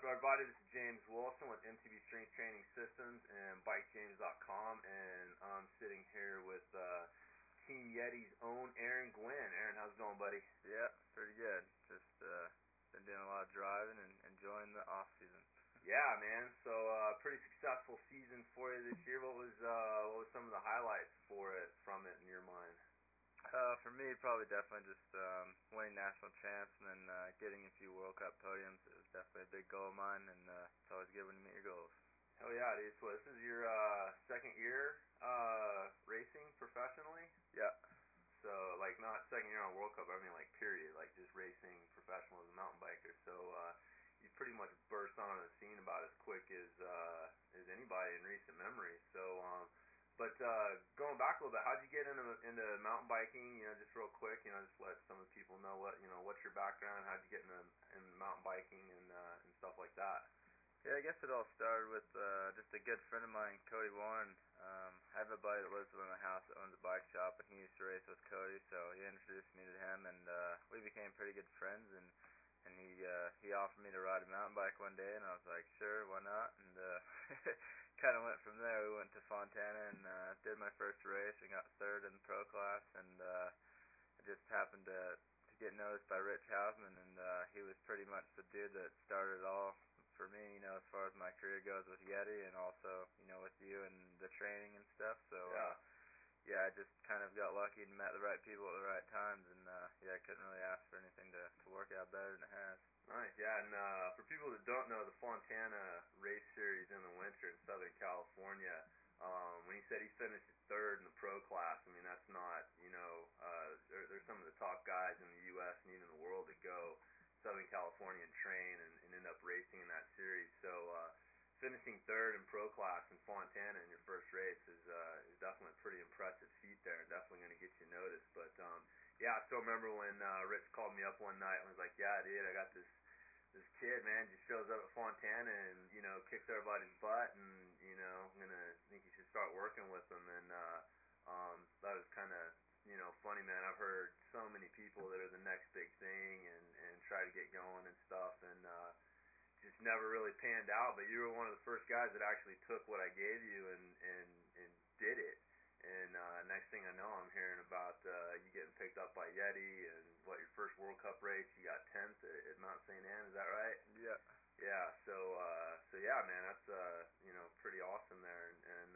up, everybody? This is James Wilson with MTB Strength Training Systems and BikeJames.com, and I'm sitting here with Team Yeti's own Aaron Gwin. Aaron, how's it going, buddy? Yeah, pretty good. Just been doing a lot of driving and enjoying the off season. Yeah, man. So pretty successful season for you this year. What was some of the highlights from it in your mind? For me, probably definitely just winning national champs and then getting a few World Cup podiums. It was definitely a big goal of mine, and it's always good when you meet your goals. Hell yeah, dude. So this is your second year racing professionally? Yeah. So, like, not second year on World Cup, I mean, like, period. Like, just racing professional as a mountain biker. So, you pretty much burst on the scene about as quick as anybody in recent memory. So, but going back a little bit, how'd you get into mountain biking? You know, just real quick, you know, just let some of the people know what's your background, how'd you get into mountain biking and stuff like that. Yeah, I guess it all started with just a good friend of mine, Cody Warren. I have a buddy that lives in my house that owns a bike shop, and he used to race with Cody, so he introduced me to him, and we became pretty good friends. And he offered me to ride a mountain bike one day, and I was like, sure, why not? And kind of went from there. We went to Fontana and did my first race and got third in the pro class, and I just happened to get noticed by Rich Hausman, and he was pretty much the dude that started it all for me, you know, as far as my career goes with Yeti, and also, you know, with you and the training and stuff. So yeah, I just kind of got lucky and met the right people at the right times, and yeah, I couldn't really ask for anything to work out better than it has. Nice, yeah, and for people that don't know, the Fontana race series in the winter in Southern California, when he said he finished third in the pro class, I mean, that's not, you know, there's some of the top guys in the U.S. and even the world that go Southern California and train and end up racing in that series. So finishing third in pro class in Fontana in your first race is definitely a pretty impressive feat there, and definitely going to get you noticed. But yeah, I still remember when Rich called me up one night and was like, "Yeah, dude, I got this kid, man, just shows up at Fontana and, you know, kicks everybody's butt, and, you know, think you should start working with him." And that was kind of, you know, funny, man. I've heard so many people that are the next big thing and try to get going and stuff, and just never really panned out. But you were one of the first guys that actually took what I gave you and did it. And next thing I know, I'm hearing about you getting picked up by Yeti, and your first World Cup race, you got 10th at Mount St. Anne. Is that right? Yeah. Yeah. So yeah, man, that's you know, pretty awesome there, and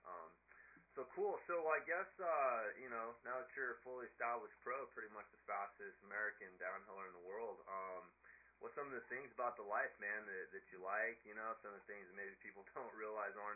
so cool. So I guess you know, now that you're a fully established pro, pretty much the fastest American downhiller in the world. What's some of the things about the life, man, that you like? You know, some of the things that maybe people don't realize aren't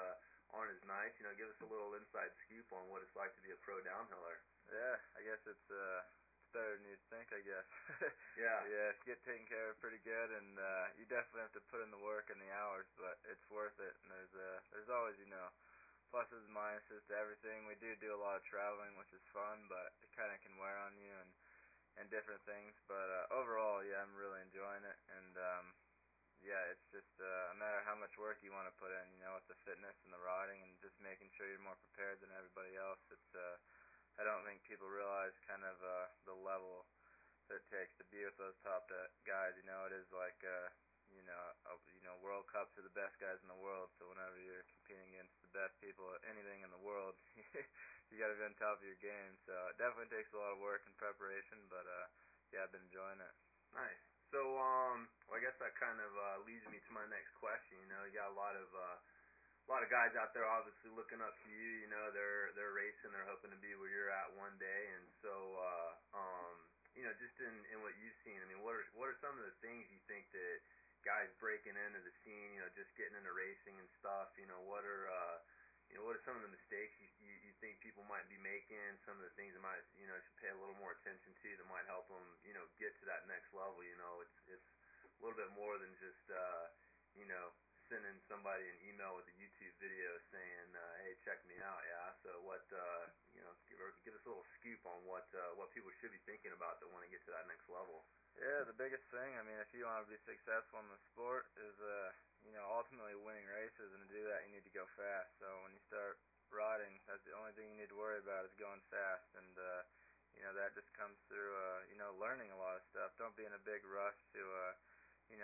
as nice. You know, give us a little inside scoop on what it's like to be a pro downhiller. Yeah, I guess it's better than you'd think, I guess. Yeah. Yeah, it's get taken care of pretty good, and you definitely have to put in the work and the hours, but it's worth it. And there's always, you know, pluses and minuses to everything. We do a lot of traveling, which is fun, but it kind of can wear on you and different things. But overall, yeah, I'm really enjoying it, and yeah, it's just no matter how much work you want to put in, you know, with the fitness and the riding and just making sure you're more prepared than everybody else. It's I don't think people realize kind of the level that it takes to be with those top guys. You know, it is like you know, World Cups are the best guys in the world. So whenever you're competing against the best people at anything in the world, you got to be on top of your game. So it definitely takes a lot of work and preparation. But yeah, I've been enjoying it. Nice. So well, I guess that kind of leads me to my next question. You know, you got a lot of guys out there obviously looking up to you. You know, they're racing, they're hoping to be where you're at one day. And so you know, just in what you've seen, I mean, what are some of the things you think that guys breaking into the scene, you know, just getting into racing and stuff, you know, what are some of the mistakes you think people might be making, some of the things that might, you know, should pay a little more attention to that might help them, you know, get to that next level? You know, it's a little bit more than just, you know, sending somebody an email with a YouTube video saying, hey, check me out, yeah? So what, you know, give us a little scoop on what people should be thinking about that want to get to that next level. Yeah, the biggest thing, I mean, if you want to be successful in the sport is, you know, ultimately winning races, and to do that you need to go fast. So when you start riding, that's the only thing you need to worry about is going fast, and, you know, that just comes through, you know, learning a lot of stuff. Don't be in a big rush to, you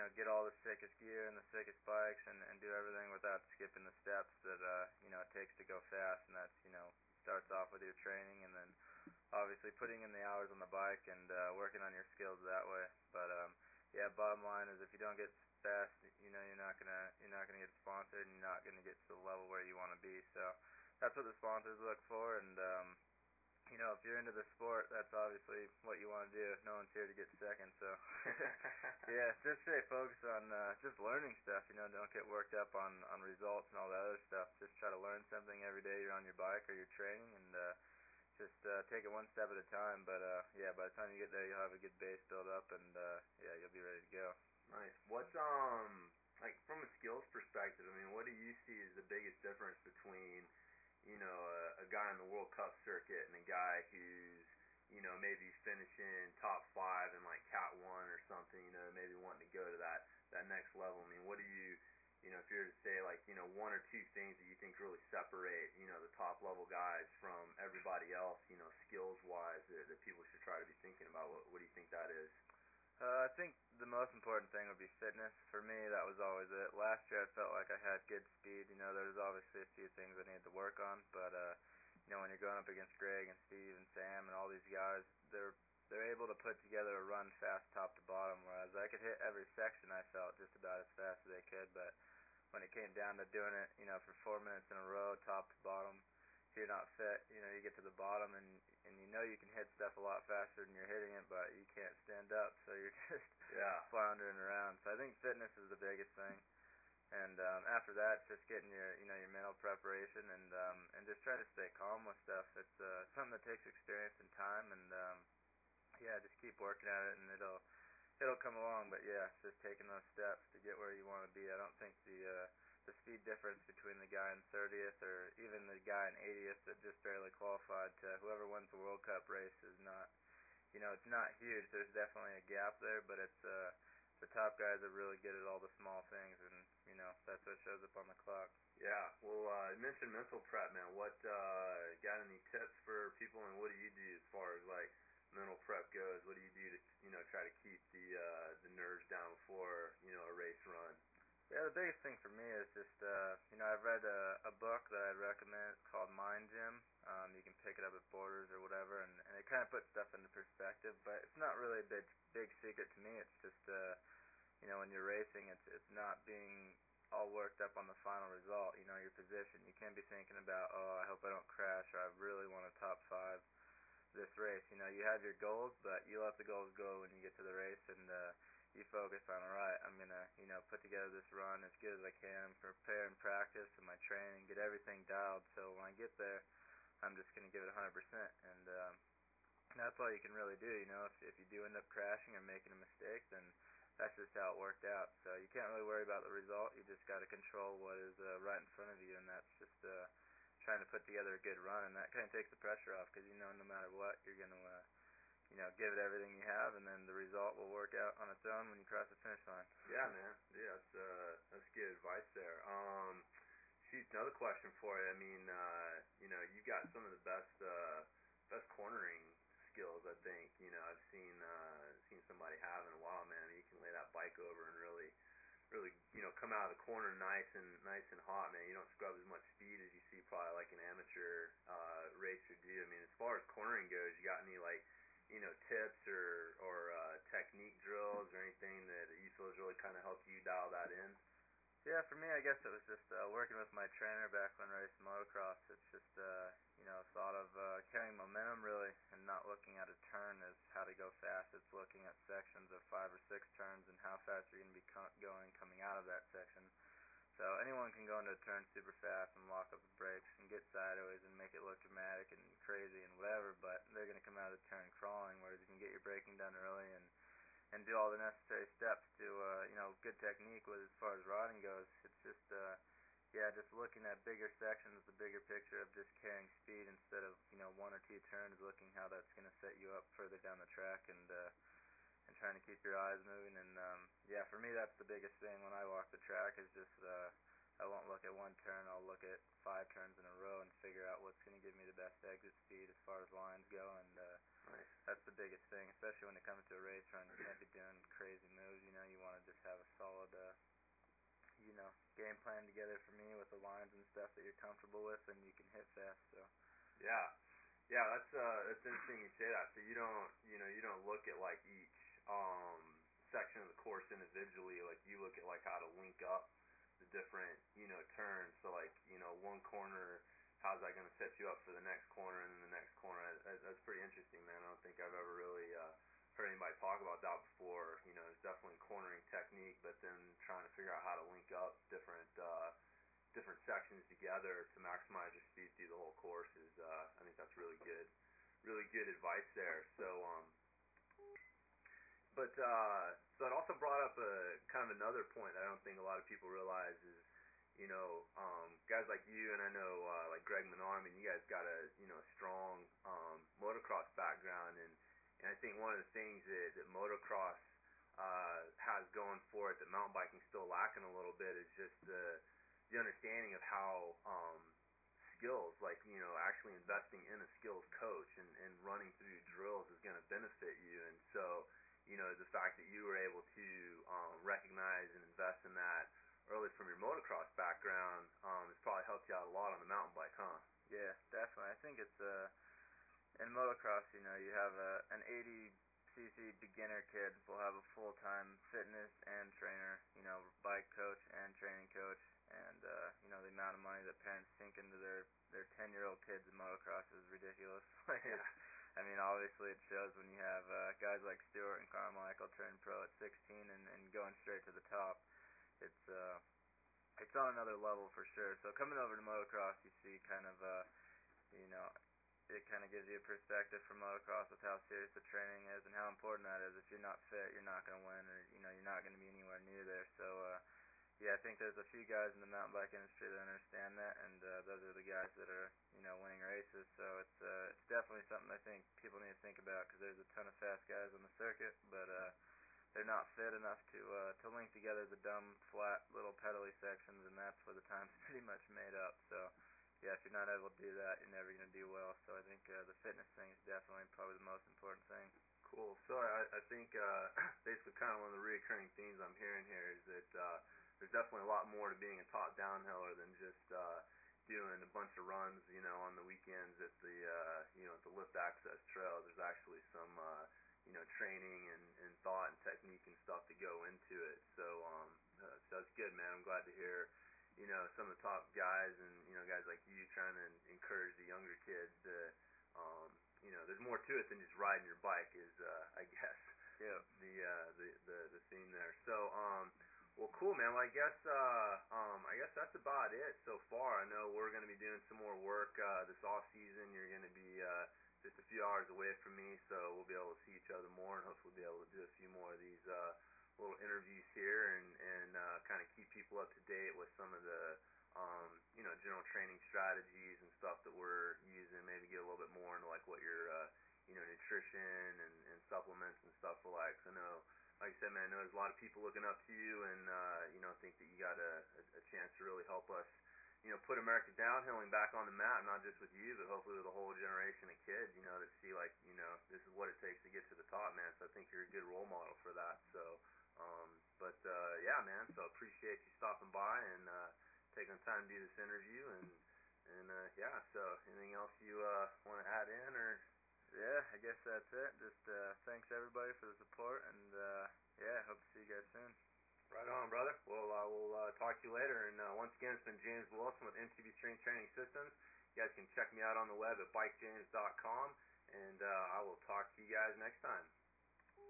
get all the sickest gear and the sickest bikes and do everything without skipping the steps that, it takes to go fast. And that's, starts off with your training and then obviously putting in the hours on the bike and, working on your skills that way. But, yeah, bottom line is if you don't get fast, you're not gonna get sponsored and you're not gonna get to the level where you want to be. So that's what the sponsors look for. And, if you're into the sport, that's obviously what you want to do. No one's here to get second, so yeah, just stay focused on just learning stuff. Don't get worked up on results and all that other stuff. Just try to learn something every day you're on your bike or you're training, and just take it one step at a time. But yeah, by the time you get there, you'll have a good base built up, and yeah, you'll be ready to go. Nice. What's like from a skills perspective? I mean, what do you see as the biggest difference between a guy in the World Cup circuit and a guy who's, maybe finishing top 5 in like Cat 1 or something, maybe wanting to go to that next level? I mean, what do you, if you were to say like, one or two things that you think really separate, the top level guys from everybody else, skills wise that people should try to be thinking about, what do you think that is? I think the most important thing would be fitness. For me, that was always it. Last year, I felt like I had good speed. There was obviously a few things I needed to work on, but when you're going up against Greg and Steve and Sam and all these guys, they're able to put together a run fast top to bottom, whereas I could hit every section I felt just about as fast as they could, but when it came down to doing it, for 4 minutes in a row, top to bottom, if you're not fit, you get to the bottom and you can hit stuff a lot faster than you're hitting it, but you can't stand up, so you're just floundering around. So I think fitness is the biggest thing, and after that, it's just getting your your mental preparation and just trying to stay calm with stuff. It's something that takes experience and time, and yeah, just keep working at it, and it'll come along. But yeah, it's just taking those steps to get where you want to be. I don't think the speed difference between the guy in 30th or even the guy in 80th that just barely qualified to whoever wins the World Cup race is not, it's not huge. There's definitely a gap there, but it's the top guys are really good at all the small things, and that's what shows up on the clock. Yeah. Well, you mentioned mental prep, man. What got any tips for people, and what do you do as far as like mental prep goes? What do you do to try to keep the nerves down before a race run? Yeah, the biggest thing for me is just, I've read a book that I'd recommend. It's called Mind Gym. You can pick it up at Borders or whatever, and it kind of puts stuff into perspective, but it's not really a big secret to me. It's just, when you're racing, it's not being all worked up on the final result, your position. You can't be thinking about, oh, I hope I don't crash, or I really want a top 5 this race. You have your goals, but you let the goals go when you get to the race, and you focus on, alright, I'm going to, put together this run as good as I can, prepare and practice and my training, get everything dialed, so when I get there, I'm just going to give it 100%, and that's all you can really do, if you do end up crashing or making a mistake, then that's just how it worked out, so you can't really worry about the result, you just got to control what is right in front of you, and that's just trying to put together a good run, and that kind of takes the pressure off, because no matter what, you're going to give it everything you have, and then the result will work out on its own when you cross the finish line. Yeah, man. Yeah, that's good advice there. Shoot, another question for you. I mean, you've got some of the best cornering skills, I think. I've seen somebody have in a while, man. You can lay that bike over and really, come out of the corner nice and hot, man. You don't scrub as much speed as you see probably like an amateur racer do. I mean, as far as cornering goes, you got any like tips or technique drills or anything that you feel has really kind of helped you dial that in? Yeah, for me, I guess it was just working with my trainer back when I raced motocross. It's just, thought of carrying momentum really and not looking at a turn as how to go fast. It's looking at sections of 5 or 6 turns and how fast you're going to be going coming out of that section. So anyone can go into a turn super fast and lock up the brakes and get sideways and make it look dramatic and crazy and whatever, but they're going to come out of the turn crawling, whereas you can get your braking done early and do all the necessary steps to, good technique with as far as riding goes. It's just, just looking at bigger sections, the bigger picture of just carrying speed instead of, 1 or 2 turns, looking how that's going to set you up further down the track and trying to keep your eyes moving, and for me that's the biggest thing when I walk the track is just I won't look at 1 turn, I'll look at 5 turns in a row and figure out what's going to give me the best exit speed as far as lines go, and nice. That's the biggest thing, especially when it comes to a race run. You can't be doing crazy moves, you want to just have a game plan together for me with the lines and stuff that you're comfortable with, and you can hit fast. So Yeah, yeah, that's interesting you say that. So you don't look at like each section of the course individually. Like you look at like how to link up the different turns. So like one corner, how's that going to set you up for the next corner and then the next corner? That's pretty interesting, man. I don't think I've ever really heard anybody talk about that before. It's definitely cornering technique, but then trying to figure out how to link up different sections together to maximize your speed through the whole course is I think that's really good advice there. So so it also brought up a kind of another point that I don't think a lot of people realize is guys like you and I know like Greg Menard, I mean you guys got a strong motocross background, and I think one of the things that motocross has going for it that mountain biking still lacking a little bit is just the understanding of how skills, like actually investing in a skills coach and running through drills is going to benefit you. And so the fact that you were able to recognize and invest in that early from your motocross background has probably helped you out a lot on the mountain bike, huh? yeah, definitely. I think it's in motocross, you have an 80cc beginner kid will have a full-time fitness and trainer, bike coach and training coach, and the amount of money that parents sink into their 10-year-old kids in motocross is ridiculous. Like, Yeah. I mean, obviously it shows when you have guys like Stewart and Carmichael turn pro at 16 and going straight to the top. It's on another level for sure. So coming over to motocross, you see kind of it kind of gives you a perspective from motocross with how serious the training is and how important that is. If you're not fit, you're not going to win, or you're not going to be anywhere near there. So yeah, I think there's a few guys in the mountain bike industry that understand that, and those are the guys that are winning races. So it's definitely something I think people need to think about, because there's a ton of fast guys on the circuit, but they're not fit enough to link together the dumb, flat, little pedally sections, and that's where the time's pretty much made up. So yeah, if you're not able to do that, you're never going to do well. So I think the fitness thing is definitely probably the most important thing. Cool. So I think basically kind of one of the recurring themes I'm hearing here is that there's definitely a lot more to being a top downhiller than just doing a bunch of runs, on the weekends at the at the lift access trail. There's actually some training and thought and technique and stuff to go into it. So so that's good, man. I'm glad to hear some of the top guys and guys like you trying to encourage the younger kids to there's more to it than just riding your bike is I guess Yeah. the theme there. So well, cool, man. Well, I guess that's about it so far. I know we're going to be doing some more work this off season. You're going to be just a few hours away from me, so we'll be able to see each other more and hopefully be able to do a few more of these little interviews here and kind of keep people up to date with some of the general training strategies and stuff that we're using. Maybe get a little bit more into like what your nutrition and supplements and stuff are like. So I know, like I said, man, I know there's a lot of people looking up to you, and think that you got a chance to really help us put America downhilling back on the map, not just with you, but hopefully with a whole generation of kids, that see like, this is what it takes to get to the top, man. So I think you're a good role model for that. So, yeah, man. So appreciate you stopping by and taking the time to do this interview, and yeah. So anything else you want to add in, or? Yeah, I guess that's it. Just thanks everybody for the support, and yeah, hope to see you guys soon. Right on, brother. Well, I will talk to you later. And once again, it's been James Wilson with MTB Strength Training Systems. You guys can check me out on the web at bikejames.com, and I will talk to you guys next time.